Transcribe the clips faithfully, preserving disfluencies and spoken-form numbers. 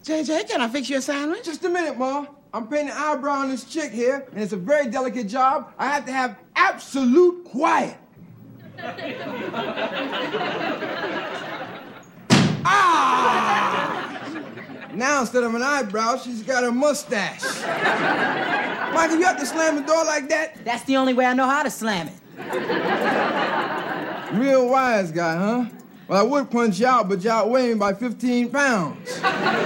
J J, can I fix you a sandwich? Just a minute, Ma. I'm painting an eyebrow on this chick here, and it's a very delicate job. I have to have absolute quiet. Ah! Now, instead of an eyebrow, she's got a mustache. Michael, you have to slam the door like that? That's the only way I know how to slam it. Real wise guy, huh? Well, I would punch you out, but you outweigh me by fifteen pounds.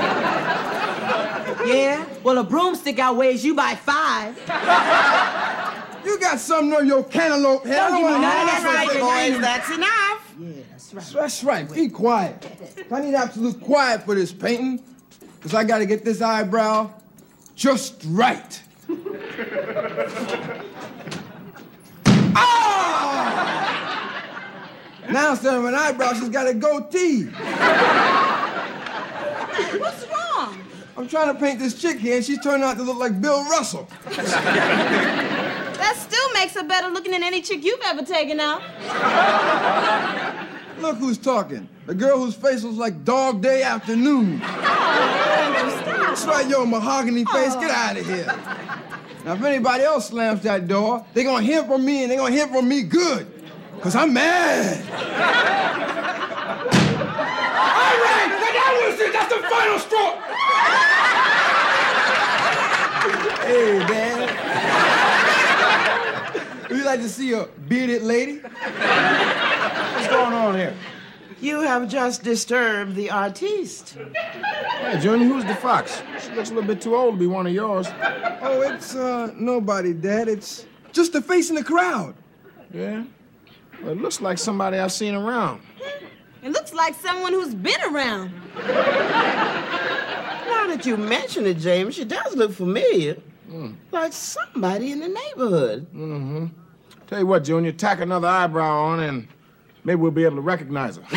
Yeah? Well, a broomstick outweighs you by five. You got some nerve, your cantaloupe head. Don't give me none of That's that, right, boys. That's enough. Yeah, that's right. That's right. Be quiet. I need absolute quiet for this painting, because I got to get this eyebrow just right. Ah! Now, instead of an eyebrow, she's got a goatee. What's wrong? I'm trying to paint this chick here, and she's turning out to look like Bill Russell. That still makes her better looking than any chick you've ever taken out. Look who's talking. The girl whose face was like Dog Day Afternoon. That's right, your mahogany face. Get out of here. Now, if anybody else slams that door, they're gonna hear from me, and they're gonna hear from me good. Because I'm mad. All right, that was it. That's the final straw. Hey, Dad. Would you like to see a bearded lady? What's going on here? You have just disturbed the artiste. Hey, Junior, who's the fox? She looks a little bit too old to be one of yours. Oh, it's, uh, nobody, Dad. It's just the face in the crowd. Yeah? Well, it looks like somebody I've seen around. It looks like someone who's been around. Now that you mention it, James, she does look familiar. Mm. Like somebody in the neighborhood. Mm-hmm. Tell you what, Junior, tack another eyebrow on and maybe we'll be able to recognize her.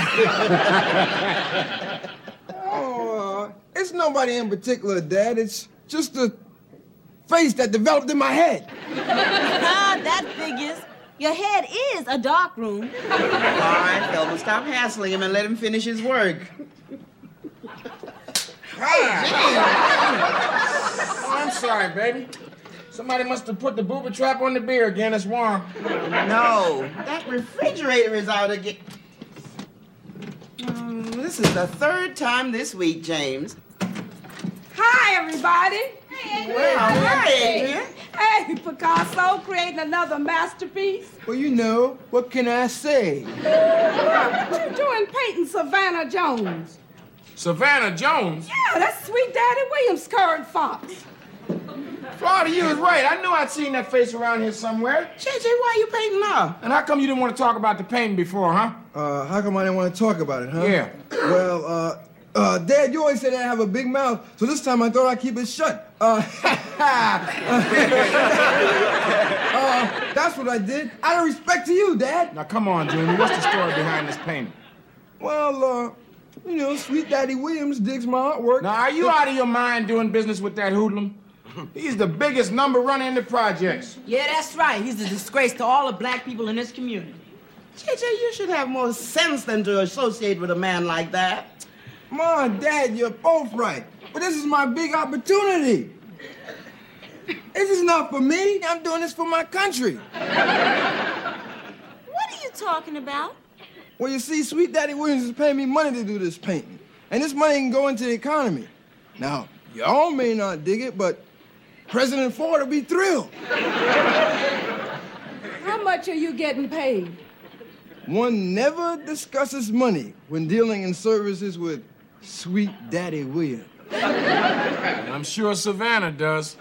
Oh, uh, it's nobody in particular, Dad. It's just a face that developed in my head. That figures. Your head is a dark room. All right, Thelma, stop hassling him and let him finish his work. Oh, I'm sorry, baby. Somebody must have put the booby trap on the beer again. It's warm. No, that refrigerator is out again. Um, this is the third time this week, James. Hi, everybody. Hey, Well, hi, Adrian. Hey, Picasso, creating another masterpiece. Well, you know, what can I say? What you doing painting Savannah Jones? Savannah Jones? Yeah, that's Sweet Daddy Williams' current fox. Florida, you was right. I knew I'd seen that face around here somewhere. J J, why are you painting now? And how come you didn't want to talk about the painting before, huh? Uh, how come I didn't want to talk about it, huh? Yeah. Well, uh, uh, Dad, you always said I have a big mouth, so this time I thought I'd keep it shut. Uh, uh, that's what I did. Out of respect to you, Dad. Now, come on, Junior. What's the story behind this painting? Well, uh, you know, Sweet Daddy Williams digs my artwork. Now, are you out of your mind doing business with that hoodlum? He's the biggest number runner in the projects. Yeah, that's right. He's a disgrace to all the black people in this community. J J, you should have more sense than to associate with a man like that. Mom, Dad, you're both right. But this is my big opportunity. This is not for me. I'm doing this for my country. What are you talking about? Well, you see, Sweet Daddy Williams is paying me money to do this painting. And this money can go into the economy. Now, y'all may not dig it, but President Ford will be thrilled. How much are you getting paid? One never discusses money when dealing in services with Sweet Daddy Williams. I'm sure Savannah does.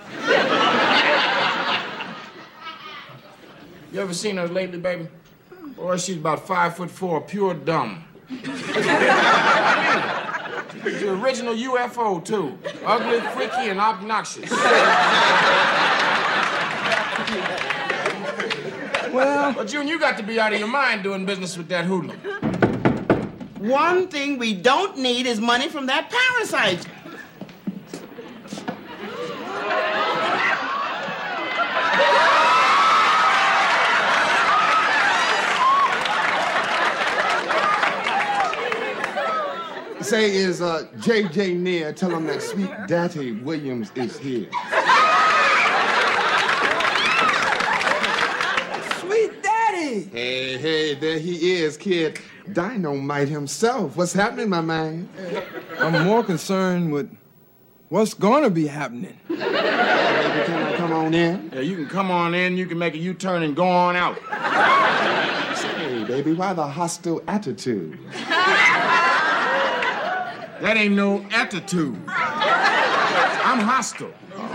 You ever seen her lately, baby? Boy, she's about five foot four, pure dumb. She's the original U F O, too. Ugly, freaky, and obnoxious. Well, But June, you got to be out of your mind doing business with that hoodlum. One thing we don't need is money from that parasite. say is, uh, J J near, tell him that Sweet Daddy Williams is here. Sweet Daddy! Hey, hey, there he is, kid. Dynamite himself. What's happening, my man? I'm more concerned with what's gonna be happening. Baby, can I come on in? Yeah, you can come on in, you can make a U-turn and go on out. Hey, baby, why the hostile attitude? That ain't no attitude. I'm hostile.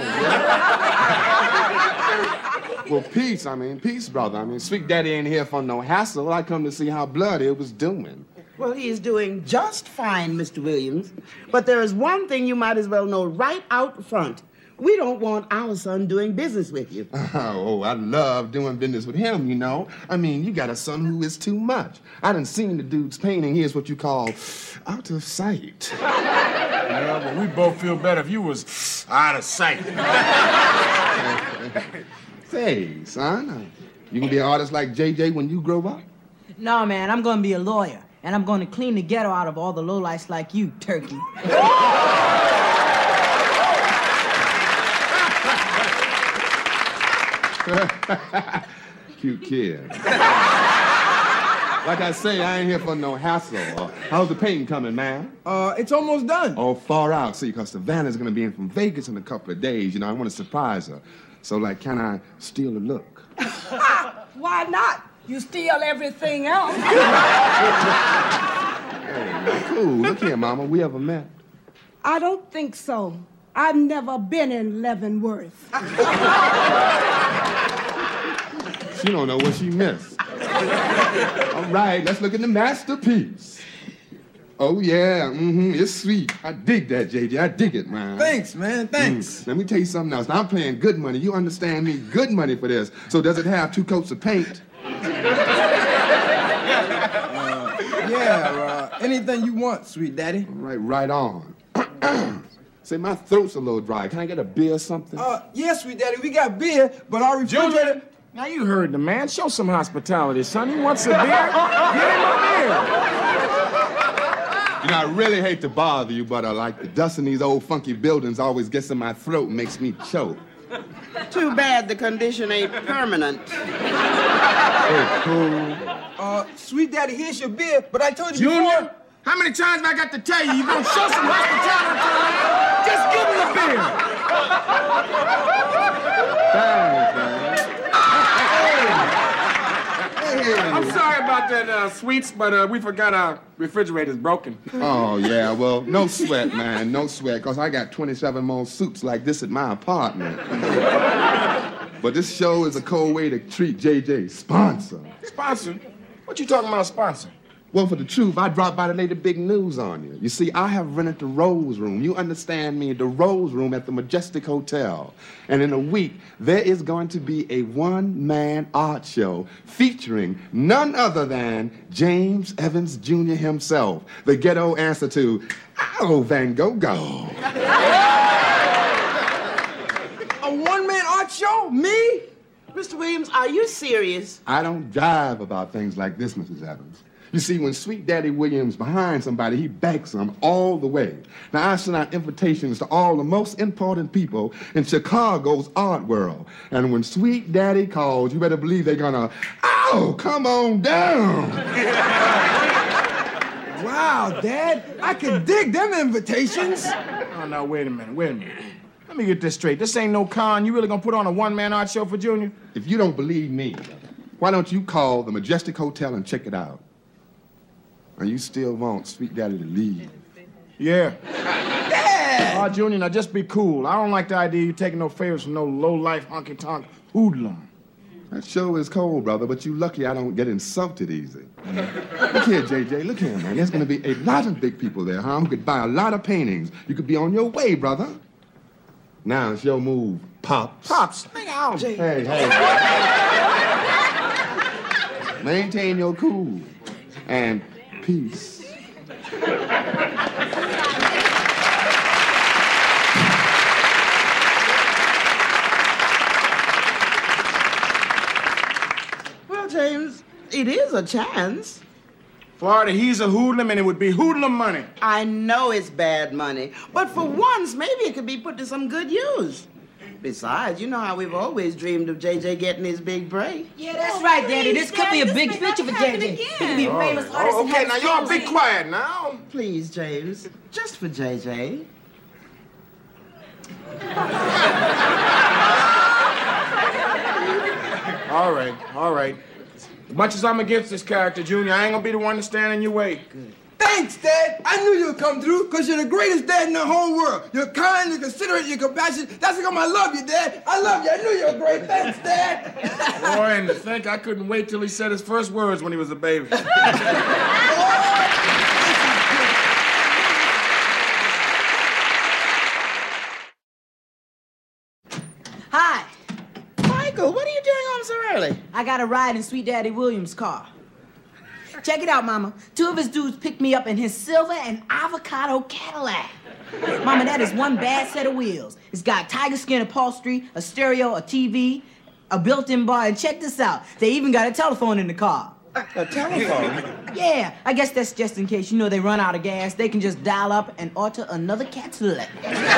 Well, peace, I mean, peace, brother. I mean, Sweet Daddy ain't here for no hassle. I come to see how Bloody was doing. Well, he is doing just fine, Mister Williams. But there is one thing you might as well know right out front. We don't want our son doing business with you. Oh, I love doing business with him, you know. I mean, you got a son who is too much. I done seen the dude's painting. Here's what you call out of sight. Yeah, but we both feel better if you was out of sight. Say, son, uh, you gonna be an artist like J J when you grow up? No, man, I'm gonna be a lawyer, and I'm gonna clean the ghetto out of all the lowlifes like you, turkey. Cute kid. Like I say, I ain't here for no hassle. Uh, how's the painting coming, man? Uh, it's almost done. Oh, far out. See, because Savannah's gonna be in from Vegas in a couple of days. You know, I want to surprise her. So, like, can I steal a look? Why not? You steal everything else. Hey, cool. Look here, Mama. We ever met? I don't think so. I've never been in Leavenworth. She don't know what she missed. All right, let's look at the masterpiece. Oh, yeah, mm-hmm, it's sweet. I dig that, J J. I dig it, man. Thanks, man, thanks. Mm. Let me tell you something else. Now, I'm paying good money. You understand me? Good money for this. So does it have two coats of paint? Uh, yeah, uh, anything you want, Sweet Daddy. All right, right on. Say, my throat's a little dry. Can I get a beer or something? Uh, yeah, Sweet Daddy, we got beer, but our refrigerator... Junior, now you heard the man. Show some hospitality, son. He wants a beer. Get him a beer. You know, I really hate to bother you, but uh, like the dust in these old funky buildings always gets in my throat and makes me choke. Too bad the condition ain't permanent. Hey, cool. Uh, Sweet Daddy, here's your beer, but I told you Junior, before... how many times have I got to tell you? You gonna show some hospitality to him? Just give him a beer. Thanks, man. I'm sorry about that, uh, sweets, but uh, we forgot our refrigerator's broken. Oh, yeah, well, no sweat, man, no sweat, because I got twenty-seven more suits like this at my apartment. But this show is a cold way to treat J J. Sponsor. Sponsor? What you talking about, sponsor? Well, for the truth, I dropped by to lay the big news on you. You see, I have rented the Rose Room. You understand me? The Rose Room at the Majestic Hotel. And in a week, there is going to be a one-man art show featuring none other than James Evans Junior himself, the ghetto answer to, oh, Van Gogh. A one-man art show? Me? Mister Williams, are you serious? I don't jive about things like this, Missus Evans. You see, when Sweet Daddy Williams behind somebody, he backs them all the way. Now, I send out invitations to all the most important people in Chicago's art world. And when Sweet Daddy calls, you better believe they're gonna, oh, come on down. Wow, Dad, I can dig them invitations. Oh, no, wait a minute, wait a minute. Let me get this straight. This ain't no con. You really gonna put on a one-man art show for Junior? If you don't believe me, why don't you call the Majestic Hotel and check it out? Or you still want Sweet Daddy to leave? Yeah. Dad! Oh, Junior, now just be cool. I don't like the idea of you taking no favors from no low-life, honky-tonk hoodlum. That show is cold, brother, but you lucky I don't get insulted easy. Look here, J J, look here, man. There's gonna be a lot of big people there, huh? Who could buy a lot of paintings. You could be on your way, brother. Now it's your move, Pops. Pops, hang out. Hey, hey. Maintain your cool. And peace. Well, James, it is a chance. Florida, he's a hoodlum, and it would be hoodlum money. I know it's bad money, but for once, maybe it could be put to some good use. Besides, you know how we've always dreamed of J J getting his big break. Yeah, that's right, Daddy. This could be a big future for J J. He could be a famous artist. Oh, okay, now y'all be quiet now. Please, James, just for J J. All right, all right. As much as I'm against this character, Junior, I ain't gonna be the one to stand in your way. Good. Thanks, Dad. I knew you'd come through, because you're the greatest dad in the whole world. You're kind, you're considerate, you're compassionate. That's how come I love you, Dad. I love you. I knew you were great. Thanks, Dad. Boy, and to think I couldn't wait till he said his first words when he was a baby. Hi. Michael, what are you doing home so early? I got a ride in Sweet Daddy Williams' car. Check it out, Mama. Two of his dudes picked me up in his silver and avocado Cadillac. Mama, that is one bad set of wheels. It's got tiger skin upholstery, a stereo, a T V, a built-in bar, and check this out. They even got a telephone in the car. A telephone? Yeah, I guess that's just in case, you know, they run out of gas. They can just dial up and order another Cadillac.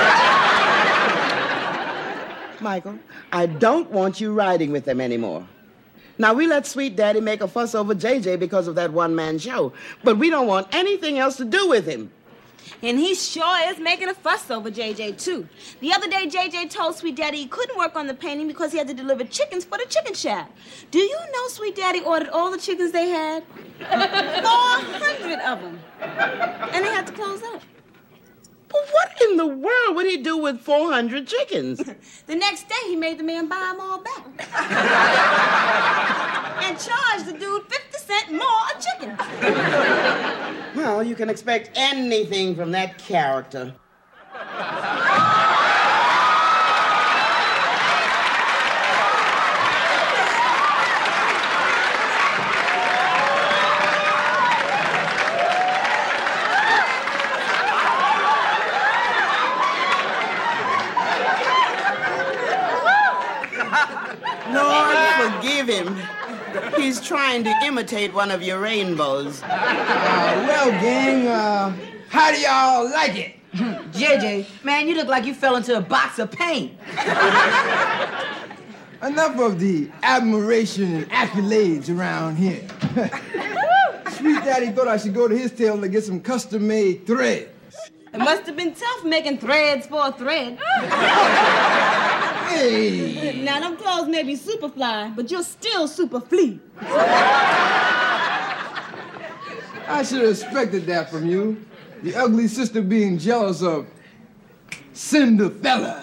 Michael, I don't want you riding with them anymore. Now, we let Sweet Daddy make a fuss over J J because of that one-man show, but we don't want anything else to do with him. And he sure is making a fuss over J J, too. The other day, J J told Sweet Daddy he couldn't work on the painting because he had to deliver chickens for the chicken shack. Do you know Sweet Daddy ordered all the chickens they had? four hundred of them. And they had to close up. But what in the world would he do with four hundred chickens? The next day, he made the man buy them all back. And charged the dude fifty cents more a chicken. Well, you can expect anything from that character. Lord, forgive him. He's trying to imitate one of your rainbows. Uh, well, gang, uh, how do y'all like it? J J, man, you look like you fell into a box of paint. Enough of the admiration and accolades around here. Sweet Daddy thought I should go to his tailor to get some custom-made thread. It must have been tough making threads for a thread. Hey! Now, them clothes may be super fly, but you're still super flea. I should have expected that from you. The ugly sister being jealous of Cinderella.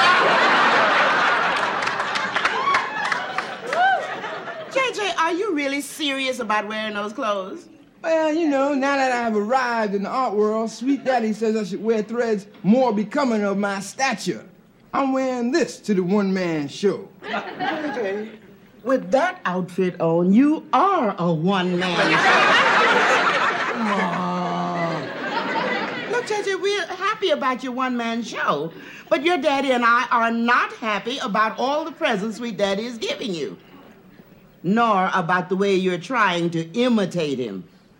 J J, are you really serious about wearing those clothes? Well, you know, now that I've arrived in the art world, Sweet Daddy says I should wear threads more becoming of my stature. I'm wearing this to the one-man show. J J, with that outfit on, you are a one-man show. Come on. Look, J J, we're happy about your one-man show, but your daddy and I are not happy about all the presents Sweet Daddy is giving you, nor about the way you're trying to imitate him.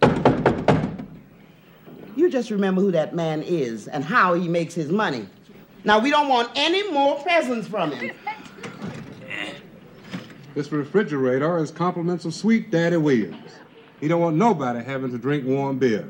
You just remember who that man is and how he makes his money. Now, we don't want any more presents from him. This refrigerator is compliments of Sweet Daddy Williams. He don't want nobody having to drink warm beer.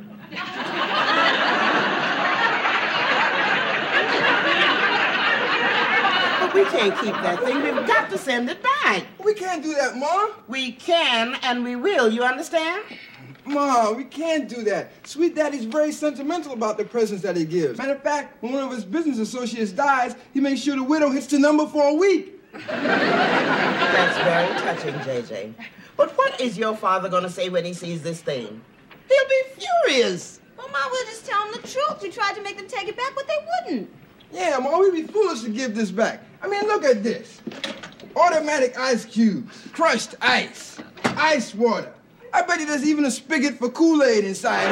But we can't keep that thing. We've got to send it back. We can't do that, Mom. We can and we will, you understand? Mom, we can't do that. Sweet Daddy's very sentimental about the presents that he gives. Matter of fact, when one of his business associates dies, he makes sure the widow hits the number for a week. That's very touching, J J. But what is your father going to say when he sees this thing? He'll be furious. Well, Ma, we'll just tell them the truth. We tried to make them take it back, but they wouldn't. Yeah, Mom, we'd be foolish to give this back. I mean, look at this. Automatic ice cubes, crushed ice, ice water. I bet you there's even a spigot for Kool-Aid inside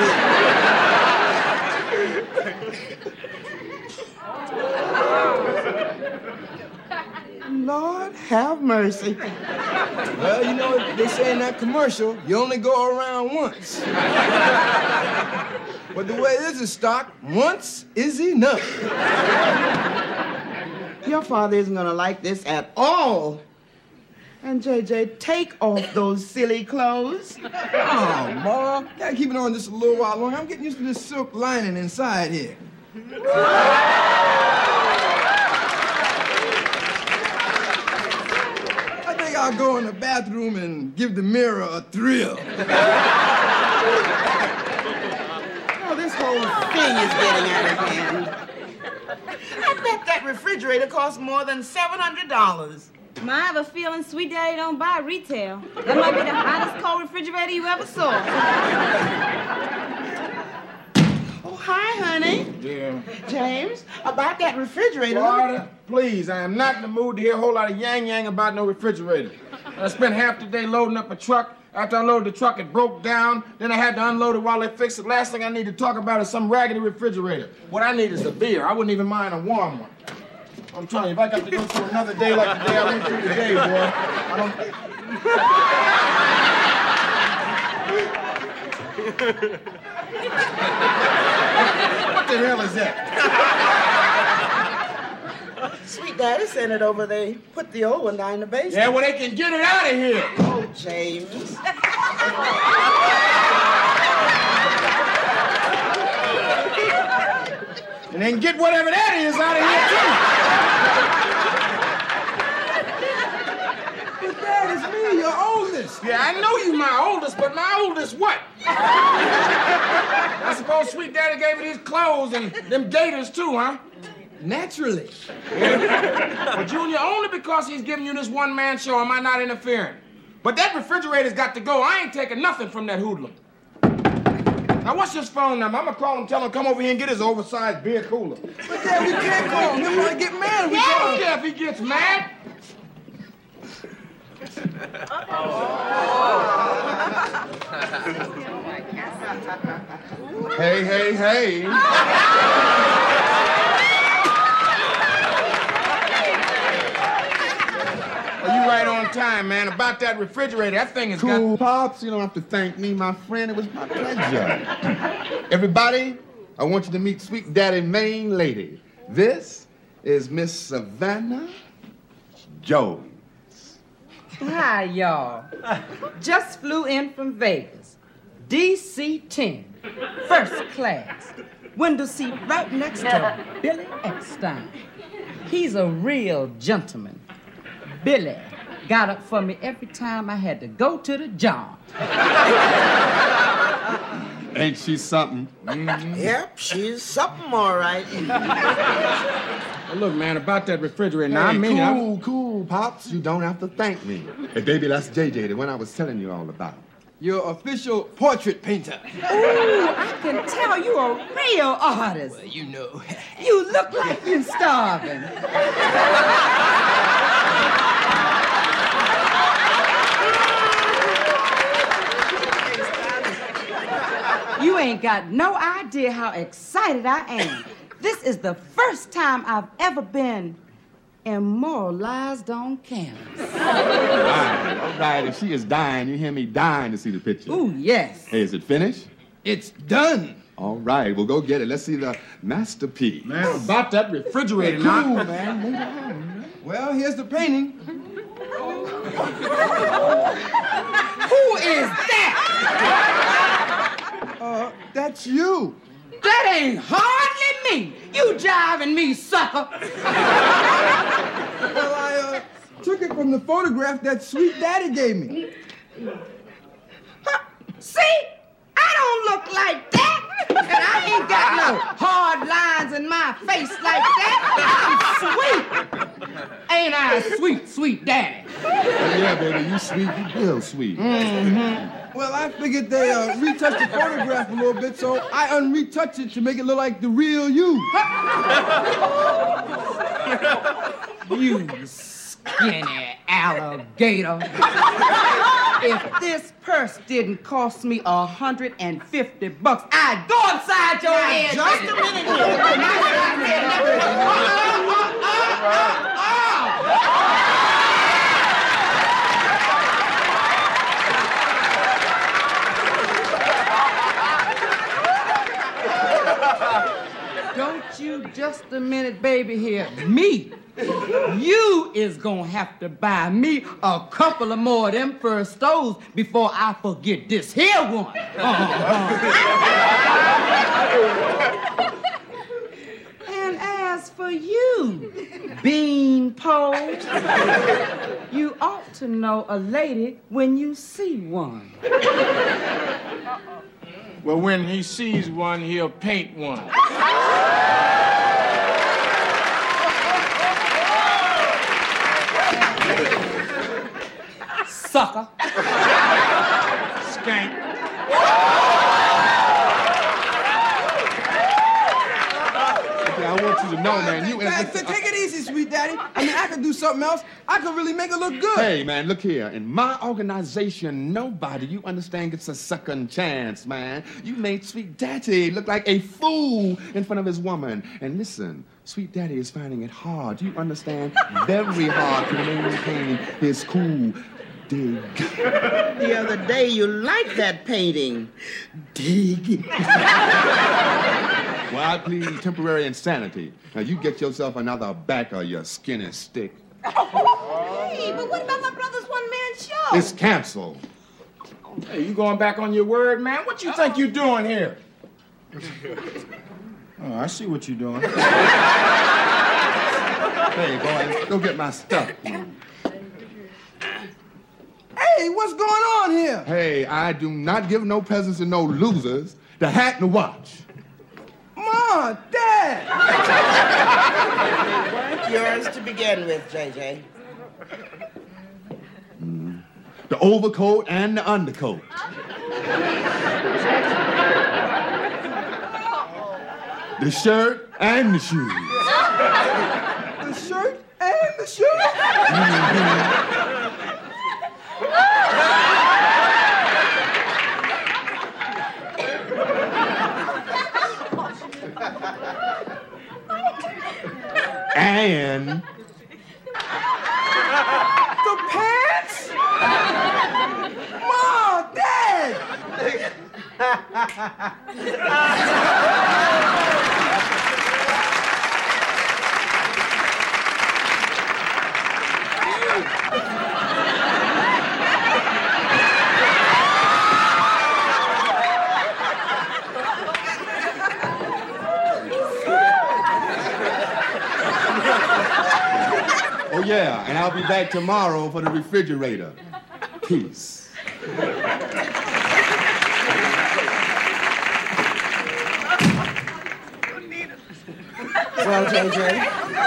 here. Lord, have mercy. Well, you know, they say in that commercial, you only go around once. But the way this is stocked, once is enough. Your father isn't gonna like this at all. And J J, take off those silly clothes. Oh, Ma, gotta keep it on just a little while longer. I'm getting used to this silk lining inside here. I think I'll go in the bathroom and give the mirror a thrill. Oh, this whole thing is getting out of hand. I bet that refrigerator costs more than seven hundred dollars. I have a feeling Sweet Daddy don't buy retail. That might be the hottest cold refrigerator you ever saw. Oh, hi, honey. Yeah. James, about that refrigerator. Florida, please, I am not in the mood to hear a whole lot of yang-yang about no refrigerator. I spent half the day loading up a truck. After I loaded the truck, it broke down. Then I had to unload it while they fixed it. Last thing I need to talk about is some raggedy refrigerator. What I need is a beer. I wouldn't even mind a warm one. I'm telling you, if I got to go through another day like the day I went through today, boy, I don't... What the hell is that? Sweet Daddy sent it over. They put the old one down in the basement. Yeah, well, they can get it out of here. Oh, James. And then get whatever that is out of here, too. But Dad, it's me, your oldest. Yeah, I know you my oldest, but my oldest what? I suppose Sweet Daddy gave you these clothes and them gators, too, huh? Naturally. Well, Junior, only because he's giving you this one-man show am I not interfering. But that refrigerator's got to go. I ain't taking nothing from that hoodlum. Now, what's his phone number? I'm gonna call him, tell him come over here and get his oversized beer cooler. But Dad, we can't call him. He'll probably get mad if we Yeah, I call don't him. care if he gets mad. Hey, hey, hey. Well, you right on time, man. About that refrigerator, that thing is Cool, Pops. You don't have to thank me, my friend. It was my pleasure. Everybody, I want you to meet Sweet Daddy main lady. This is Miss Savannah Jones. Hi, y'all. Just flew in from Vegas. D C ten. First class. Window seat right next to Billy Eckstein. He's a real gentleman. Billy got up for me every time I had to go to the job. Ain't she something? Mm-hmm. Yep, she's something all right. Well, look, man, about that refrigerator. Hey, Now, I mean, cool, cool, Pops. You don't have to thank me. Hey, baby, that's J J, the one I was telling you all about. Your official portrait painter. Ooh, I can tell you a real artist. Well, you know. You look like you're starving. You ain't got no idea how excited I am. This is the first time I've ever been immortalized on canvas. All right, all right. If she is dying, you hear me dying to see the picture. Ooh, yes. Hey, is it finished? It's done. All right, we'll go get it. Let's see the masterpiece. man, about that refrigerator Cool, now. man. Well, here's the painting. Who is that? Uh, that's you. That ain't hardly me. You jiving me, sucker. Well, I uh, took it from the photograph that Sweet Daddy gave me. Huh. See? I don't look like that. And I ain't got no hard lines in my face like that. I'm sweet. Ain't I sweet, sweet daddy? Oh, yeah, baby, you sweet, you real sweet. Mm-hmm. Well, I figured they uh, retouched the photograph a little bit, so I unretouched it to make it look like the real you. You skinny alligator. If this purse didn't cost me a hundred and fifty bucks, I'd go upside your head. Just a minute here. Oh, oh, oh, oh, oh, oh. Don't you just a minute, baby, here. Me. You is gonna have to buy me a couple of more of them first stoves before I forget this here one. Uh-huh. And as for you, Beanpole, you ought to know a lady when you see one. Well, when he sees one, he'll paint one. Sucker. Skank. Okay, I want you to know, man, you... Man, take it easy, sweet daddy. I mean, I could do something else. I could really make it look good. Hey, man, look here. In my organization, nobody, you understand, gets a second chance, man. You made Sweet Daddy look like a fool in front of his woman. And listen, Sweet Daddy is finding it hard, you understand, very hard to maintain his cool. Dig. The other day, you liked that painting. Dig. Well, I plead temporary insanity. Now, you get yourself another back or your skin is stick. Hey, but what about my brother's one-man show? It's canceled. Hey, you going back on your word, man? What you think you doing here? Oh, I see what you're doing. Hey, boy, go get my stuff. Hey, what's going on here? Hey, I do not give no presents to no losers. The hat and the watch. Mom, Dad! Weren't yours to begin with, J J. Mm. The overcoat and the undercoat. The shirt and the shoes. The shirt and the shoes? Mm-hmm. And the pants? Mom, Dad! oh yeah, and I'll be back tomorrow for the refrigerator. Peace. Well, J J,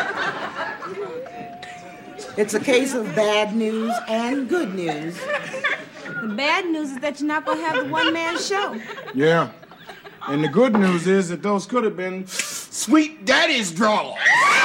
it's a case of bad news and good news. The bad news is that you're not going to have the one-man show. Yeah. And the good news is that those could have been Sweet Daddy's drawers.